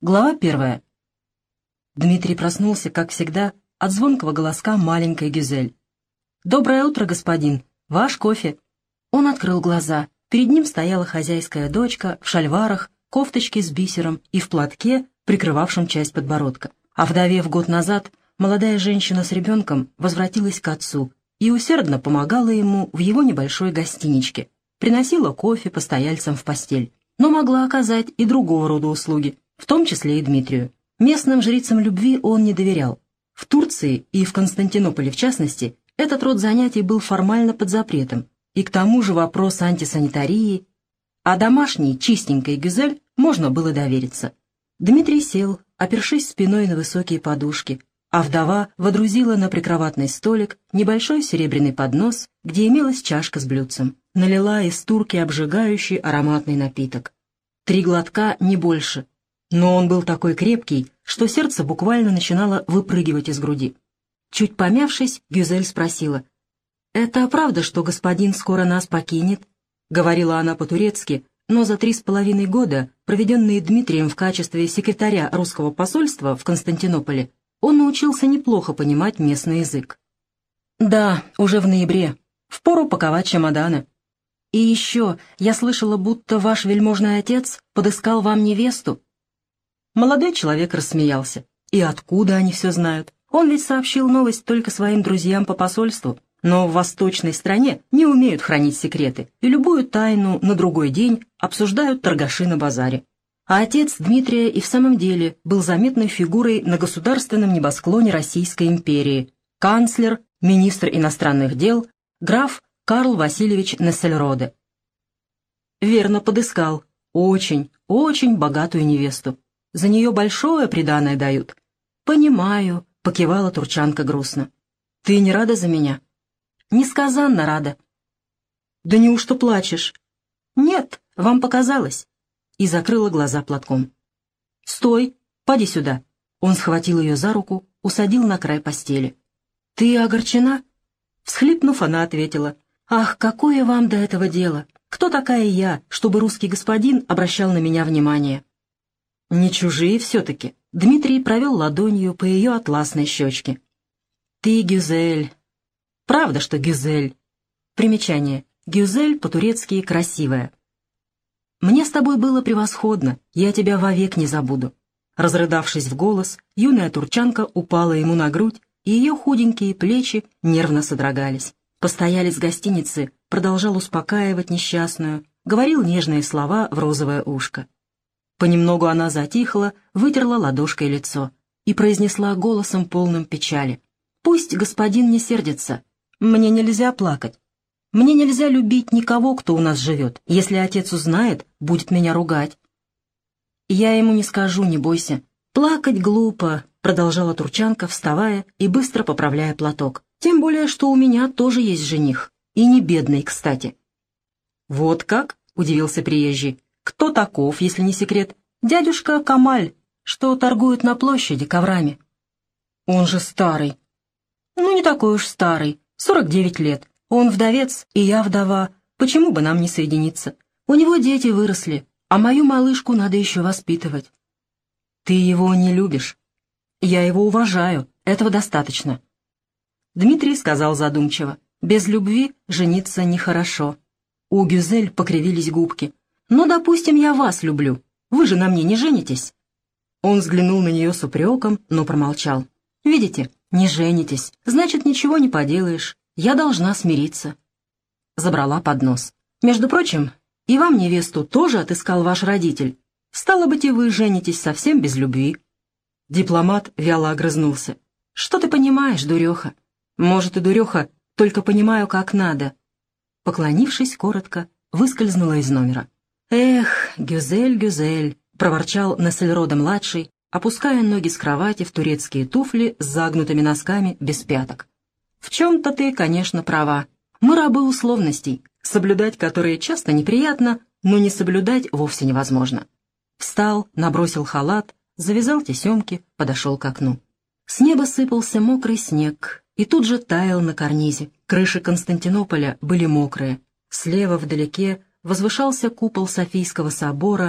Глава 1. Дмитрий проснулся, как всегда, от звонкого голоска маленькой Гюзель. «Доброе утро, господин! Ваш кофе!» Он открыл глаза. Перед ним стояла хозяйская дочка в шальварах, кофточке с бисером и в платке, прикрывавшем часть подбородка. Овдовев год назад, молодая женщина с ребенком возвратилась к отцу и усердно помогала ему в его небольшой гостиничке, приносила кофе постояльцам в постель, но могла оказать и другого рода услуги, в том числе и Дмитрию. Местным жрицам любви он не доверял. В Турции и в Константинополе в частности этот род занятий был формально под запретом, и к тому же вопрос антисанитарии, а домашней чистенькой Гюзель можно было довериться. Дмитрий сел, опершись спиной на высокие подушки, а вдова водрузила на прикроватный столик небольшой серебряный поднос, где имелась чашка с блюдцем. Налила из турки обжигающий ароматный напиток. 3 глотка, не больше. Но он был такой крепкий, что сердце буквально начинало выпрыгивать из груди. Чуть помявшись, Гюзель спросила: «Это правда, что господин скоро нас покинет?» Говорила она по-турецки, но за 3,5 года, проведенные Дмитрием в качестве секретаря русского посольства в Константинополе, он научился неплохо понимать местный язык. «Да, уже в ноябре. Впору паковать чемоданы. И еще, я слышала, будто ваш вельможный отец подыскал вам невесту». Молодой человек рассмеялся. И откуда они все знают? Он ведь сообщил новость только своим друзьям по посольству. Но в восточной стране не умеют хранить секреты, и любую тайну на другой день обсуждают торгаши на базаре. А отец Дмитрия и в самом деле был заметной фигурой на государственном небосклоне Российской империи. Канцлер, министр иностранных дел, граф Карл Васильевич Нессельроде. Верно подыскал. Очень, очень богатую невесту. За нее большое приданое дают. «Понимаю», — покивала турчанка грустно. «Ты не рада за меня?» «Несказанно рада». «Да неужто плачешь?» «Нет, вам показалось». И закрыла глаза платком. «Стой, поди сюда». Он схватил ее за руку, усадил на край постели. «Ты огорчена?» Всхлипнув, она ответила: «Ах, какое вам до этого дело? Кто такая я, чтобы русский господин обращал на меня внимание?» «Не чужие все-таки». Дмитрий провел ладонью по ее атласной щечке. «Ты Гюзель». «Правда, что Гюзель». Примечание. Гюзель по-турецки «красивая». «Мне с тобой было превосходно, я тебя вовек не забуду». Разрыдавшись в голос, юная турчанка упала ему на грудь, и ее худенькие плечи нервно содрогались. Постоялец гостиницы продолжал успокаивать несчастную, говорил нежные слова в розовое ушко. Понемногу она затихла, вытерла ладошкой лицо и произнесла голосом полным печали: «Пусть господин не сердится. Мне нельзя плакать. Мне нельзя любить никого, кто у нас живет. Если отец узнает, будет меня ругать». «Я ему не скажу, не бойся». «Плакать глупо», — продолжала турчанка, вставая и быстро поправляя платок. «Тем более, что у меня тоже есть жених. И не бедный, кстати». «Вот как?» — удивился приезжий. «Кто таков, если не секрет?» «Дядюшка Камаль, что торгует на площади коврами». «Он же старый». «Ну, не такой уж старый, 49 лет. Он вдовец, и я вдова. Почему бы нам не соединиться? У него дети выросли, а мою малышку надо еще воспитывать». «Ты его не любишь». «Я его уважаю, этого достаточно». Дмитрий сказал задумчиво: «Без любви жениться нехорошо». У Гюзель покривились губки. «Ну, допустим, я вас люблю. Вы же на мне не женитесь?» Он взглянул на нее с упреком, но промолчал. «Видите, не женитесь, значит, ничего не поделаешь. Я должна смириться». Забрала поднос. «Между прочим, и вам невесту тоже отыскал ваш родитель. Стало быть, и вы женитесь совсем без любви». Дипломат вяло огрызнулся. «Что ты понимаешь, дуреха?» «Может, и дуреха, только понимаю, как надо». Поклонившись коротко, выскользнула из номера. «Эх, Гюзель, Гюзель», — проворчал Нессельроде-младший, опуская ноги с кровати в турецкие туфли с загнутыми носками без пяток. «В чем-то ты, конечно, права. Мы рабы условностей, соблюдать которые часто неприятно, но не соблюдать вовсе невозможно». Встал, набросил халат, завязал тесемки, подошел к окну. С неба сыпался мокрый снег и тут же таял на карнизе. Крыши Константинополя были мокрые. Слева вдалеке возвышался купол Софийского собора,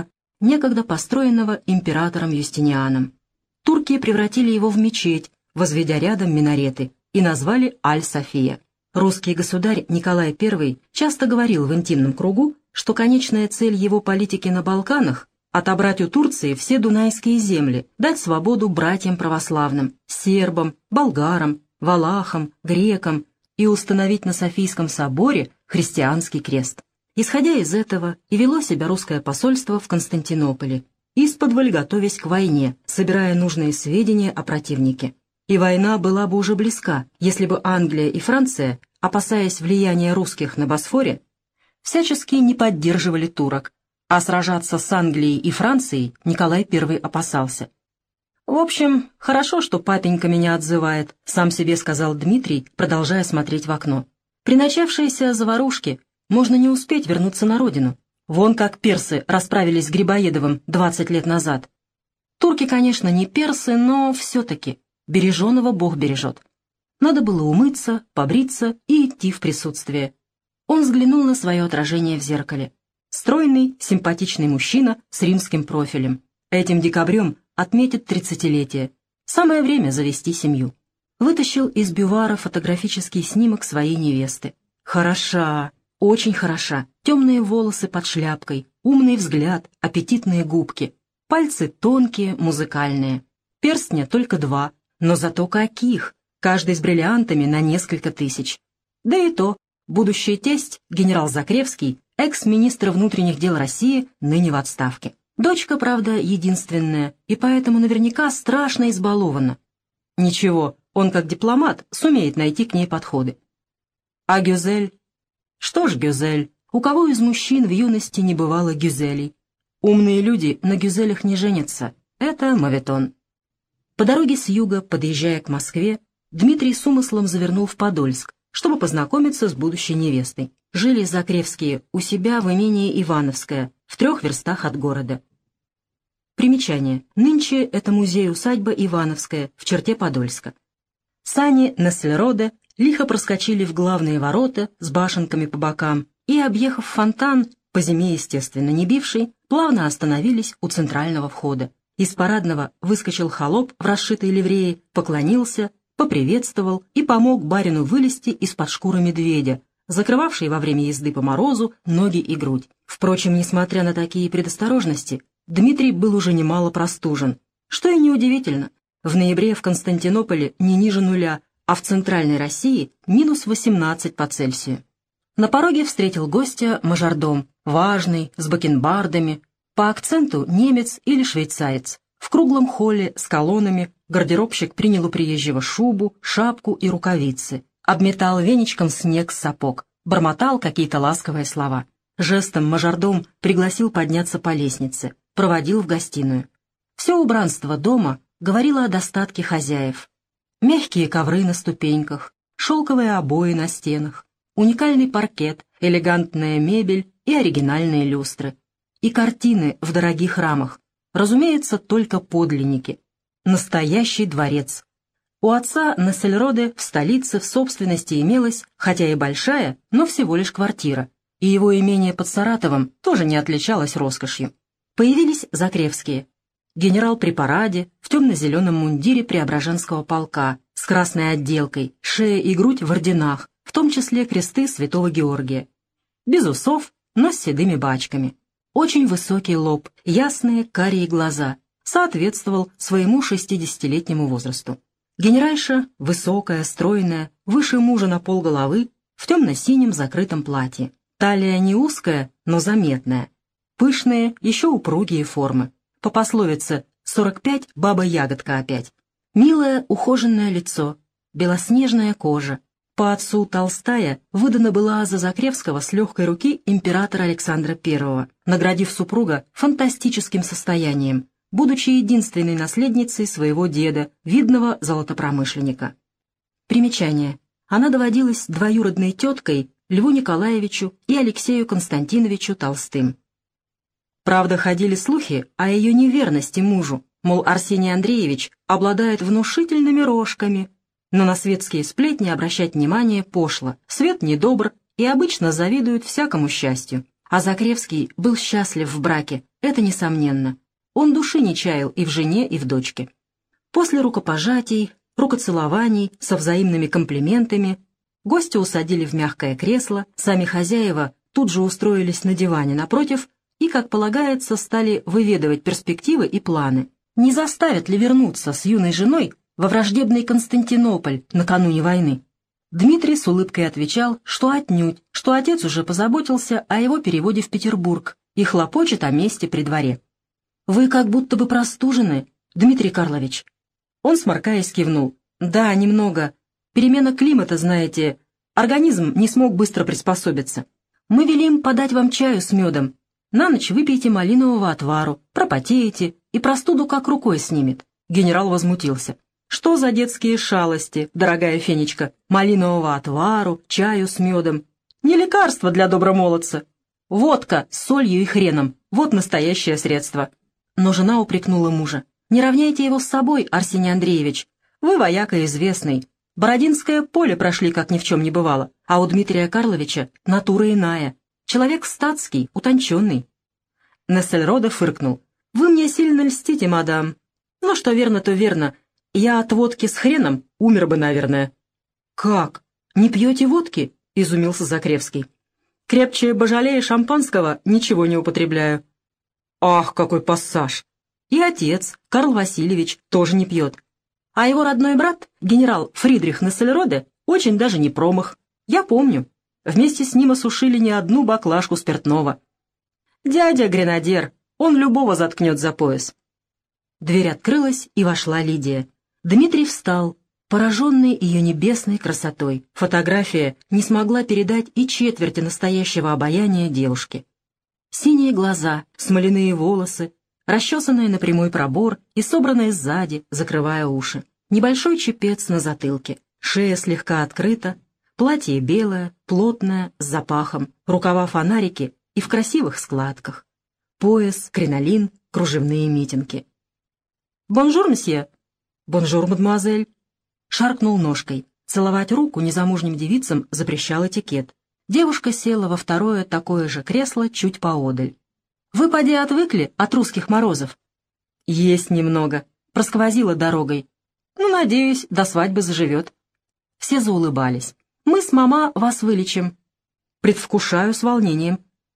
некогда построенного императором Юстинианом. Турки превратили его в мечеть, возведя рядом минареты, и назвали Аль-София. Русский государь Николай I часто говорил в интимном кругу, что конечная цель его политики на Балканах — отобрать у Турции все дунайские земли, дать свободу братьям православным, сербам, болгарам, валахам, грекам и установить на Софийском соборе христианский крест. Исходя из этого и вело себя русское посольство в Константинополе, исподволь готовясь к войне, собирая нужные сведения о противнике. И война была бы уже близка, если бы Англия и Франция, опасаясь влияния русских на Босфоре, всячески не поддерживали турок, а сражаться с Англией и Францией Николай I опасался. «В общем, хорошо, что папенька меня отзывает», — сам себе сказал Дмитрий, продолжая смотреть в окно. «При начавшейся заварушке можно не успеть вернуться на родину. Вон как персы расправились с Грибоедовым 20 лет назад. Турки, конечно, не персы, но все-таки береженого Бог бережет. Надо было умыться, побриться и идти в присутствие». Он взглянул на свое отражение в зеркале. Стройный, симпатичный мужчина с римским профилем. Этим декабрем отметит 30-летие. Самое время завести семью. Вытащил из бювара фотографический снимок своей невесты. Хороша, очень хороша. Темные волосы под шляпкой, умный взгляд, аппетитные губки. Пальцы тонкие, музыкальные. Перстня только 2, но зато каких! Каждый с бриллиантами на несколько тысяч. Да и то, будущий тесть, генерал Закревский, экс-министр внутренних дел России, ныне в отставке. Дочка, правда, единственная, и поэтому наверняка страшно избалована. Ничего, он как дипломат сумеет найти к ней подходы. А Гюзель? Что ж Гюзель, у кого из мужчин в юности не бывало Гюзелей? Умные люди на Гюзелях не женятся, это моветон. По дороге с юга, подъезжая к Москве, Дмитрий с умыслом завернул в Подольск, чтобы познакомиться с будущей невестой. Жили Закревские у себя в имении Ивановское, в 3 верстах от города. Примечание. Нынче это музей-усадьба Ивановская в черте Подольска. Сани Нессельроде лихо проскочили в главные ворота с башенками по бокам и, объехав фонтан, по зиме, естественно, не бивший, плавно остановились у центрального входа. Из парадного выскочил холоп в расшитой ливрее, поклонился, поприветствовал и помог барину вылезти из-под шкуры медведя, закрывавшей во время езды по морозу ноги и грудь. Впрочем, несмотря на такие предосторожности, Дмитрий был уже немало простужен, что и неудивительно. В ноябре в Константинополе не ниже 0, а в Центральной России минус 18 по Цельсию. На пороге встретил гостя мажордом, важный, с бакенбардами, по акценту немец или швейцарец. В круглом холле с колоннами гардеробщик принял у приезжего шубу, шапку и рукавицы, обметал веничком снег с сапог, бормотал какие-то ласковые слова. Жестом мажордом пригласил подняться по лестнице, проводил в гостиную. Все убранство дома говорило о достатке хозяев. Мягкие ковры на ступеньках, шелковые обои на стенах, уникальный паркет, элегантная мебель и оригинальные люстры. И картины в дорогих рамах, разумеется, только подлинники. Настоящий дворец. У отца Нессельроде в столице в собственности имелась, хотя и большая, но всего лишь квартира, и его имение под Саратовом тоже не отличалось роскошью. Появились Закревские. Генерал при параде, в темно-зеленом мундире Преображенского полка, с красной отделкой, шея и грудь в орденах, в том числе кресты Святого Георгия. Без усов, но с седыми бачками. Очень высокий лоб, ясные карие глаза, соответствовал своему 60-летнему возрасту. Генеральша, высокая, стройная, выше мужа на полголовы, в темно-синем закрытом платье. Талия не узкая, но заметная. Пышные, еще упругие формы. По пословице «45 баба-ягодка опять». Милое, ухоженное лицо, белоснежная кожа. По отцу Толстая выдана была за Закревского с легкой руки императора Александра I, наградив супруга фантастическим состоянием, будучи единственной наследницей своего деда, видного золотопромышленника. Примечание. Она доводилась двоюродной теткой Льву Николаевичу и Алексею Константиновичу Толстым. Правда, ходили слухи о ее неверности мужу, мол, Арсений Андреевич обладает внушительными рожками, но на светские сплетни обращать внимание пошло, свет недобр и обычно завидуют всякому счастью. А Закревский был счастлив в браке, это несомненно. Он души не чаял и в жене, и в дочке. После рукопожатий, рукоцелований со взаимными комплиментами гостя усадили в мягкое кресло, сами хозяева тут же устроились на диване напротив и, как полагается, стали выведывать перспективы и планы. Не заставят ли вернуться с юной женой во враждебный Константинополь накануне войны? Дмитрий с улыбкой отвечал, что отнюдь, что отец уже позаботился о его переводе в Петербург и хлопочет о месте при дворе. «Вы как будто бы простужены, Дмитрий Карлович». Он, сморкаясь, кивнул. «Да, немного. Перемена климата, знаете, организм не смог быстро приспособиться. Мы велим подать вам чаю с медом. На ночь выпейте малинового отвару, пропотеете, и простуду как рукой снимет». Генерал возмутился. «Что за детские шалости, дорогая Фенечка? Малинового отвару, чаю с медом. Не лекарство для добромолодца. Водка с солью и хреном. Вот настоящее средство». Но жена упрекнула мужа. «Не равняйте его с собой, Арсений Андреевич. Вы вояка известный. Бородинское поле прошли, как ни в чем не бывало. А у Дмитрия Карловича натура иная. Человек статский, утонченный». Нессельроде фыркнул. «Вы мне сильно льстите, мадам. Но что верно, то верно. Я от водки с хреном умер бы, наверное». «Как? Не пьете водки?» — изумился Закревский. «Крепче божалея шампанского ничего не употребляю». «Ах, какой пассаж! И отец, Карл Васильевич, тоже не пьет. А его родной брат, генерал Фридрих Нессельроде, очень даже не промах. Я помню. Вместе с ним осушили не одну баклажку спиртного. Дядя гренадер, он любого заткнет за пояс». Дверь открылась, и вошла Лидия. Дмитрий встал, пораженный ее небесной красотой. Фотография не смогла передать и четверти настоящего обаяния девушки. Синие глаза, смоляные волосы, расчесанные на прямой пробор и собранные сзади, закрывая уши. Небольшой чепец на затылке, шея слегка открыта, платье белое, плотное, с запахом, рукава фонарики и в красивых складках. Пояс, кринолин, кружевные митинги. «Бонжур, мсье!» «Бонжур, мадемуазель!» Шаркнул ножкой. Целовать руку незамужним девицам запрещал этикет. Девушка села во второе такое же кресло чуть поодаль. «Вы, поди, отвыкли от русских морозов?» «Есть немного. Просквозила дорогой. Ну, надеюсь, до свадьбы заживет». Все заулыбались. «Мы с мама вас вылечим». «Предвкушаю с волнением».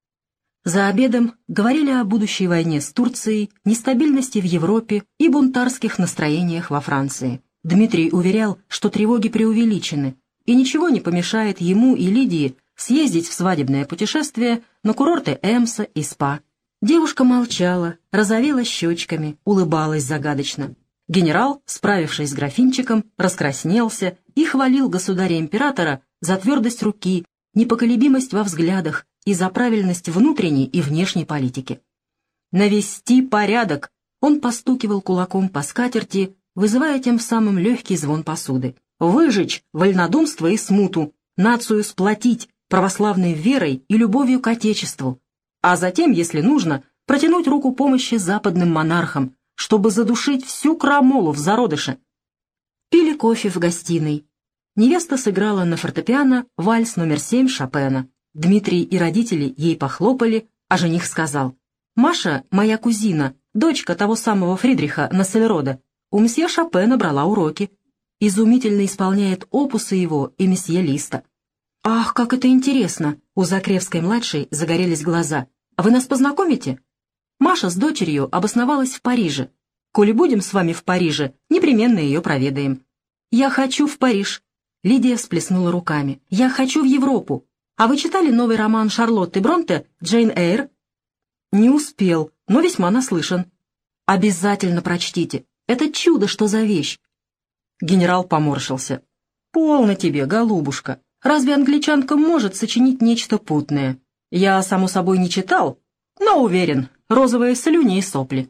За обедом говорили о будущей войне с Турцией, нестабильности в Европе и бунтарских настроениях во Франции. Дмитрий уверял, что тревоги преувеличены, и ничего не помешает ему и Лидии съездить в свадебное путешествие на курорты Эмса и Спа. Девушка молчала, розовела щечками, улыбалась загадочно. Генерал, справившись с графинчиком, раскраснелся и хвалил государя-императора за твердость руки, непоколебимость во взглядах и за правильность внутренней и внешней политики. «Навести порядок!» Он постукивал кулаком по скатерти, вызывая тем самым легкий звон посуды. «Выжечь вольнодумство и смуту, нацию сплотить православной верой и любовью к Отечеству, а затем, если нужно, протянуть руку помощи западным монархам, чтобы задушить всю крамолу в зародыше». Пили кофе в гостиной. Невеста сыграла на фортепиано вальс номер 7 Шопена. Дмитрий и родители ей похлопали, а жених сказал: «Маша, моя кузина, дочка того самого Фридриха Нессельроде, у месье Шопена брала уроки. Изумительно исполняет опусы его и месье Листа». «Ах, как это интересно!» У Закревской-младшей загорелись глаза. «Вы нас познакомите?» Маша с дочерью обосновалась в Париже. Коли будем с вами в Париже, непременно ее проведаем. «Я хочу в Париж!» Лидия всплеснула руками. «Я хочу в Европу! А вы читали новый роман Шарлотты Бронте «Джейн Эйр»?» «Не успел, но весьма наслышан». «Обязательно прочтите. Это чудо, что за вещь!» Генерал поморщился. «Полно тебе, голубушка. Разве англичанка может сочинить нечто путное? Я, само собой, не читал, но уверен, розовые слюни и сопли».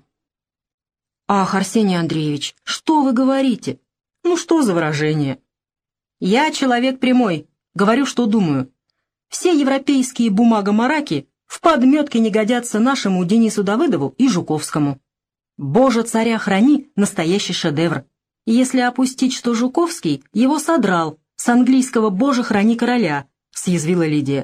«Ах, Арсений Андреевич, что вы говорите? Ну что за выражение?» «Я человек прямой, говорю, что думаю. Все европейские бумагомараки в подметке не годятся нашему Денису Давыдову и Жуковскому. Боже, царя храни, настоящий шедевр. Если опустить, что Жуковский его содрал с английского «Боже, храни короля», — съязвила Лидия.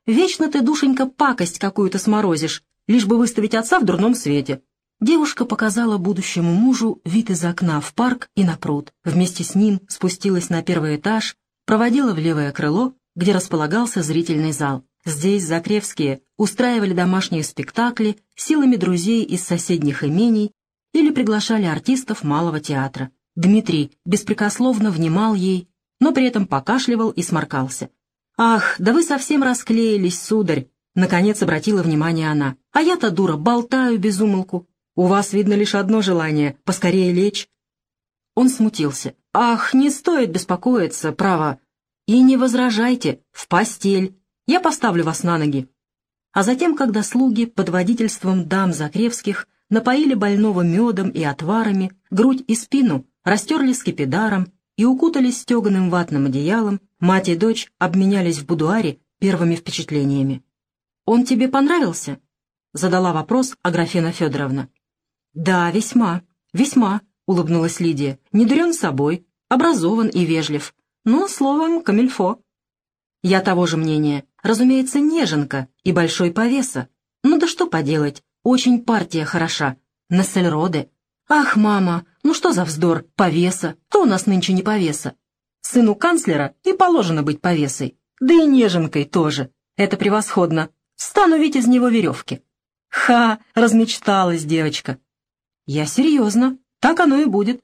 Вечно ты, душенька, пакость какую-то сморозишь, лишь бы выставить отца в дурном свете». Девушка показала будущему мужу вид из окна в парк и на пруд. Вместе с ним спустилась на первый этаж, проводила в левое крыло, где располагался зрительный зал. Здесь Закревские устраивали домашние спектакли силами друзей из соседних имений или приглашали артистов малого театра. Дмитрий беспрекословно внимал ей, но при этом покашливал и сморкался. «Ах, да вы совсем расклеились, сударь!» — наконец обратила внимание она. «А я-то, дура, болтаю без умолку. У вас, видно, лишь одно желание — поскорее лечь». Он смутился. «Ах, не стоит беспокоиться, право. И не возражайте, в постель. Я поставлю вас на ноги». А затем, когда слуги под водительством дам Закревских напоили больного медом и отварами, грудь и спину растерли скипидаром и укутались стеганым ватным одеялом, мать и дочь обменялись в будуаре первыми впечатлениями. «Он тебе понравился?» — задала вопрос Аграфена Федоровна. «Да, весьма, весьма», — улыбнулась Лидия. «Не дурен собой, образован и вежлив, но, словом, камильфо». «Я того же мнения. Разумеется, неженка и большой повеса. Ну да что поделать, очень партия хороша. Нассельроде. Ах, мама, ну что за вздор, повеса, кто у нас нынче не повеса? Сыну канцлера и положено быть повесой, да и неженкой тоже. Это превосходно. Стану ведь из него веревки». «Ха, размечталась девочка». «Я серьезно, так оно и будет».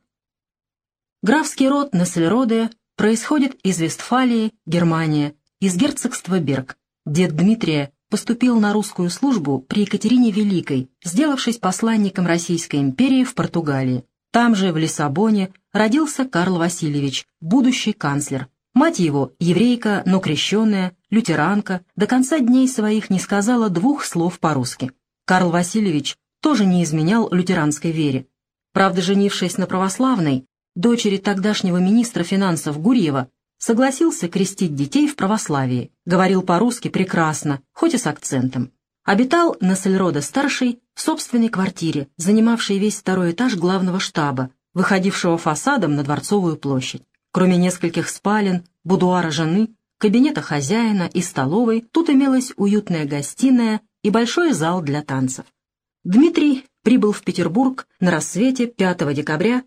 Графский род Нассельроде происходит из Вестфалии, Германия, из герцогства Берг. Дед Дмитрия поступил на русскую службу при Екатерине Великой, сделавшись посланником Российской империи в Португалии. Там же, в Лиссабоне, родился Карл Васильевич, будущий канцлер. Мать его, еврейка, но крещенная, лютеранка, до конца дней своих не сказала двух слов по-русски. Карл Васильевич тоже не изменял лютеранской вере. Правда, женившись на православной, дочери тогдашнего министра финансов Гурьева, согласился крестить детей в православии, говорил по-русски прекрасно, хоть и с акцентом. Обитал Нассельроде-старший в собственной квартире, занимавшей весь второй этаж главного штаба, выходившего фасадом на Дворцовую площадь. Кроме нескольких спален, будуара жены, кабинета хозяина и столовой, тут имелась уютная гостиная и большой зал для танцев. Дмитрий прибыл в Петербург на рассвете 5 декабря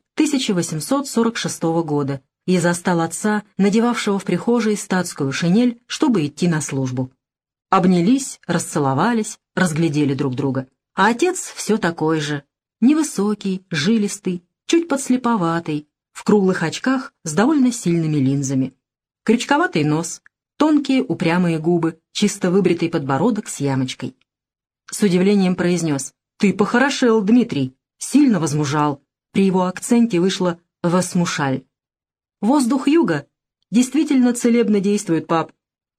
1846 года и застал отца, надевавшего в прихожей статскую шинель, чтобы идти на службу. Обнялись, расцеловались, разглядели друг друга. А отец все такой же, невысокий, жилистый, чуть подслеповатый, в круглых очках с довольно сильными линзами. Крючковатый нос, тонкие упрямые губы, чисто выбритый подбородок с ямочкой. С удивлением произнес: «Ты похорошел, Дмитрий, сильно возмужал». При его акценте вышло «восмушаль». «Воздух юга действительно целебно действует, пап».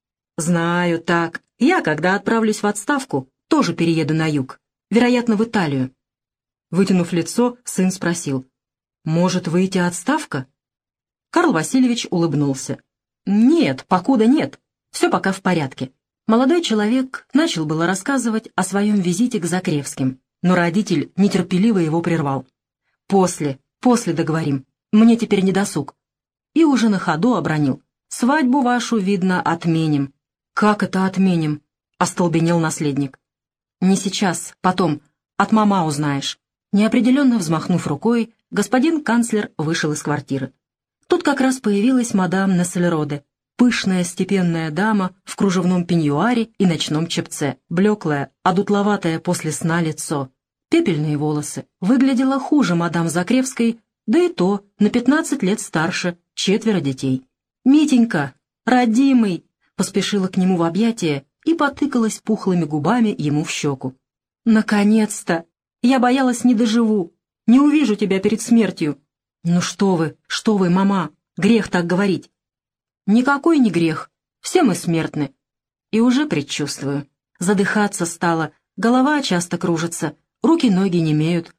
«Знаю, так. Я, когда отправлюсь в отставку, тоже перееду на юг, вероятно, в Италию». Вытянув лицо, сын спросил: «Может выйти отставка?» Карл Васильевич улыбнулся. «Нет, покуда нет. Все пока в порядке». Молодой человек начал было рассказывать о своем визите к Закревским, но родитель нетерпеливо его прервал. «После договорим. Мне теперь не досуг». И уже на ходу обронил: «Свадьбу вашу, видно, отменим». «Как это отменим?» — остолбенел наследник. «Не сейчас, потом. От мама узнаешь». Неопределенно взмахнув рукой, господин канцлер вышел из квартиры. Тут как раз появилась мадам Нассельроде, пышная степенная дама в кружевном пеньюаре и ночном чепце, блеклое, одутловатое после сна лицо, пепельные волосы. Выглядела хуже мадам Закревской, да и то на 15 лет старше, 4 детей. «Митенька, родимый!» поспешила к нему в объятия и потыкалась пухлыми губами ему в щеку. «Наконец-то! Я боялась, не доживу, не увижу тебя перед смертью». «Ну что вы, мама, грех так говорить». «Никакой не грех, все мы смертны». И уже предчувствую. Задыхаться стало, голова часто кружится, руки-ноги немеют.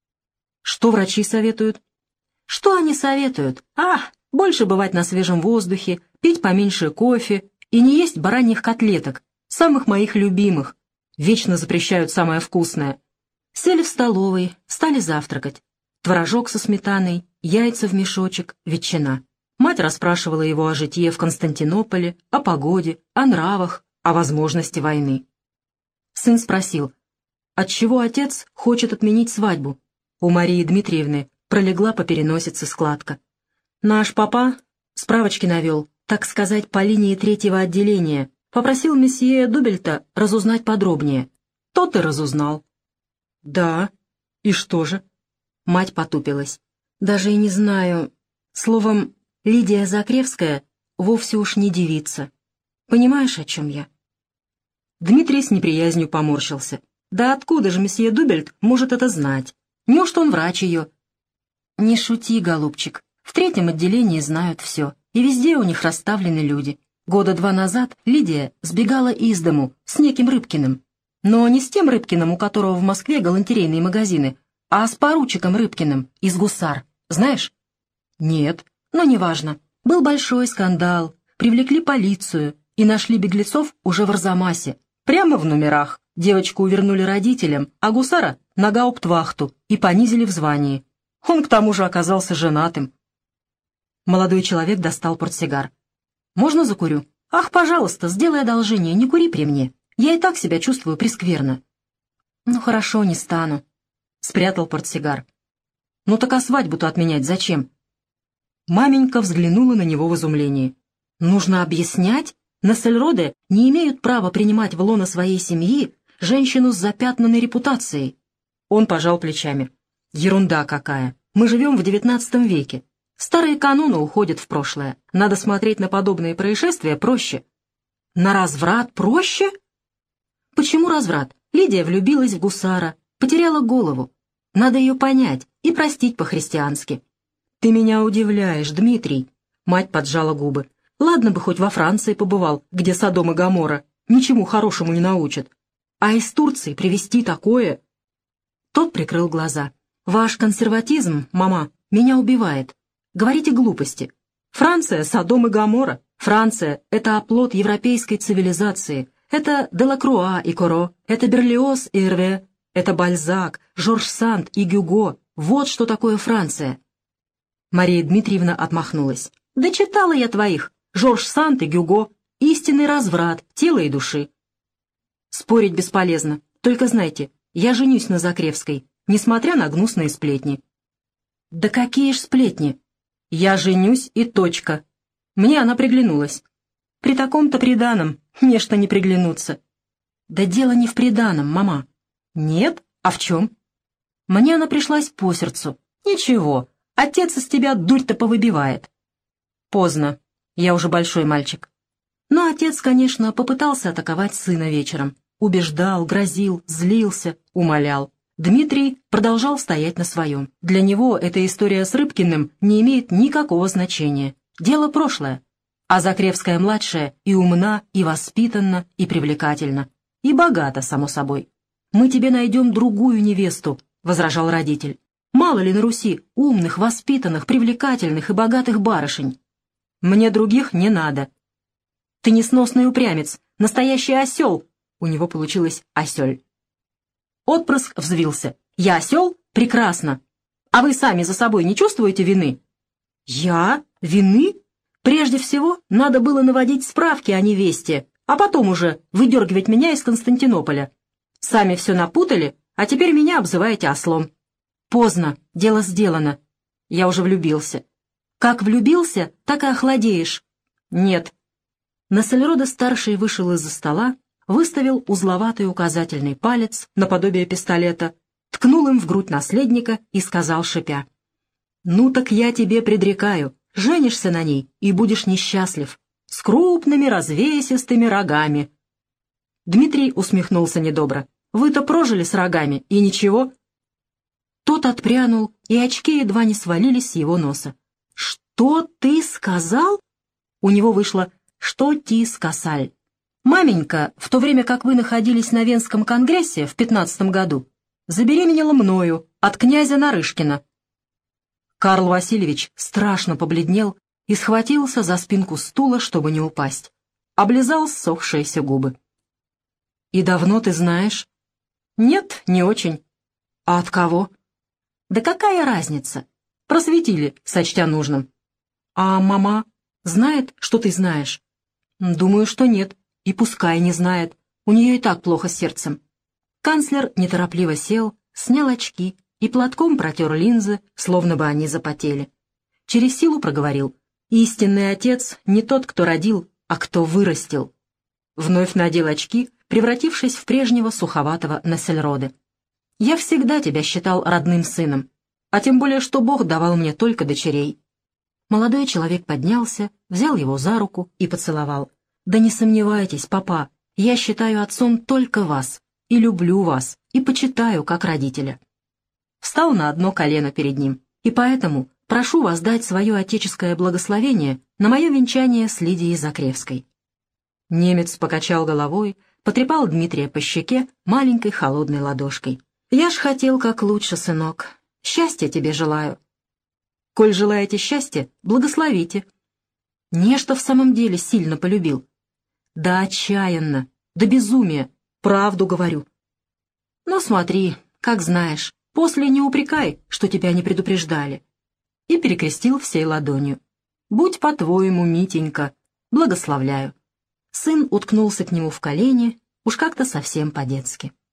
Что врачи советуют? Что они советуют? Больше бывать на свежем воздухе, пить поменьше кофе и не есть бараньих котлеток, самых моих любимых. Вечно запрещают самое вкусное. Сели в столовой, стали завтракать. Творожок со сметаной, яйца в мешочек, ветчина. Мать расспрашивала его о житье в Константинополе, о погоде, о нравах, о возможности войны. Сын спросил, отчего отец хочет отменить свадьбу. У Марии Дмитриевны пролегла по переносице складка. Наш папа справочки навел, так сказать, по линии третьего отделения. Попросил месье Дубельта разузнать подробнее. Тот и разузнал. Да, и что же? Мать потупилась. Даже и не знаю. Словом, Лидия Закревская вовсе уж не девица. Понимаешь, о чем я? Дмитрий с неприязнью поморщился. Да откуда же месье Дубельт может это знать? Неужто он врач ее? Не шути, голубчик. В третьем отделении знают все, и везде у них расставлены люди. Года 2 назад Лидия сбегала из дому с неким Рыбкиным. Но не с тем Рыбкиным, у которого в Москве галантерейные магазины, а с поручиком Рыбкиным из «Гусар». Знаешь? Нет, но неважно. Был большой скандал, привлекли полицию и нашли беглецов уже в Арзамасе, прямо в номерах. Девочку увернули родителям, а гусара — на гауптвахту и понизили в звании. Он к тому же оказался женатым. Молодой человек достал портсигар. «Можно закурю?» «Ах, пожалуйста, сделай одолжение, не кури при мне. Я и так себя чувствую прескверно». «Ну хорошо, не стану». Спрятал портсигар. «Ну так а свадьбу-то отменять зачем?» Маменька взглянула на него в изумлении. «Нужно объяснять? Нассельроде не имеют права принимать в лоно своей семьи женщину с запятнанной репутацией». Он пожал плечами. «Ерунда какая. Мы живем в XIX веке. Старые каноны уходят в прошлое. Надо смотреть на подобные происшествия проще». «На разврат проще?» «Почему разврат? Лидия влюбилась в гусара, потеряла голову. Надо ее понять и простить по-христиански». «Ты меня удивляешь, Дмитрий». Мать поджала губы. «Ладно бы хоть во Франции побывал, где Содом и Гоморра. Ничему хорошему не научат. А из Турции привезти такое...» Тот прикрыл глаза. «Ваш консерватизм, мама, меня убивает. Говорите глупости. Франция — Содом и Гоморра. Франция — это оплот европейской цивилизации. Это Делакруа и Коро. Это Берлиоз и Эрве. Это Бальзак, Жорж Санд и Гюго. Вот что такое Франция». Мария Дмитриевна отмахнулась. «Да читала я твоих. Жорж Санд и Гюго. Истинный разврат тела и души». «Спорить бесполезно. Только знайте, я женюсь на Закревской, несмотря на гнусные сплетни». «Да какие ж сплетни? Я женюсь и точка. Мне она приглянулась. При таком-то приданом нечто не приглянуться». «Да дело не в приданом, мама». «Нет? А в чем?» «Мне она пришлась по сердцу. Ничего, отец из тебя дурь-то повыбивает». «Поздно. Я уже большой мальчик». Но отец, конечно, попытался атаковать сына вечером. Убеждал, грозил, злился, умолял. Дмитрий продолжал стоять на своем. Для него эта история с Рыбкиным не имеет никакого значения. Дело прошлое. А Закревская-младшая и умна, и воспитанна, и привлекательна. И богата, само собой. «Мы тебе найдем другую невесту», — возражал родитель. «Мало ли на Руси умных, воспитанных, привлекательных и богатых барышень». «Мне других не надо». «Ты несносный упрямец, настоящий осел». У него получилось «осёль». Отпрыск взвился. «Я осел? Прекрасно. А вы сами за собой не чувствуете вины?» «Я? Вины? Прежде всего, надо было наводить справки о невесте, а потом уже выдергивать меня из Константинополя. Сами все напутали, а теперь меня обзываете ослом». «Поздно, дело сделано. Я уже влюбился». «Как влюбился, так и охладеешь». «Нет». Нассельроде-старший вышел из-за стола, выставил узловатый указательный палец наподобие пистолета, ткнул им в грудь наследника и сказал, шипя: «Ну так я тебе предрекаю, женишься на ней и будешь несчастлив, с крупными развесистыми рогами». Дмитрий усмехнулся недобро. «Вы-то прожили с рогами, и ничего?» Тот отпрянул, и очки едва не свалились с его носа. «Что ты сказал?» У него вышло «что ти скасаль». Маменька, в то время как вы находились на Венском конгрессе в 15 году, забеременела мною от князя Нарышкина. Карл Васильевич страшно побледнел и схватился за спинку стула, чтобы не упасть. Облизал ссохшиеся губы. «И давно ты знаешь?» «Нет, не очень». «А от кого?» «Да какая разница? Просветили, сочтя нужным». «А мама знает, что ты знаешь?» «Думаю, что нет. И пускай не знает, у нее и так плохо с сердцем. Канцлер неторопливо сел, снял очки и платком протер линзы, словно бы они запотели. Через силу проговорил: «Истинный отец не тот, кто родил, а кто вырастил». Вновь надел очки, превратившись в прежнего суховатого Нессельроде. «Я всегда тебя считал родным сыном, а тем более, что Бог давал мне только дочерей». Молодой человек поднялся, взял его за руку и поцеловал. «Да не сомневайтесь, папа, я считаю отцом только вас, и люблю вас, и почитаю как родителя». Встал на одно колено перед ним, и поэтому прошу вас дать свое отеческое благословение на мое венчание с Лидией Закревской. Немец покачал головой, потрепал Дмитрия по щеке маленькой холодной ладошкой. «Я ж хотел как лучше, сынок. Счастья тебе желаю». «Коль желаете счастья, благословите». Нечто в самом деле сильно полюбил. «Да отчаянно, до безумия, правду говорю». «Ну смотри, как знаешь, после не упрекай, что тебя не предупреждали». И перекрестил всей ладонью. «Будь по-твоему, Митенька, благословляю». Сын уткнулся к нему в колени, уж как-то совсем по-детски.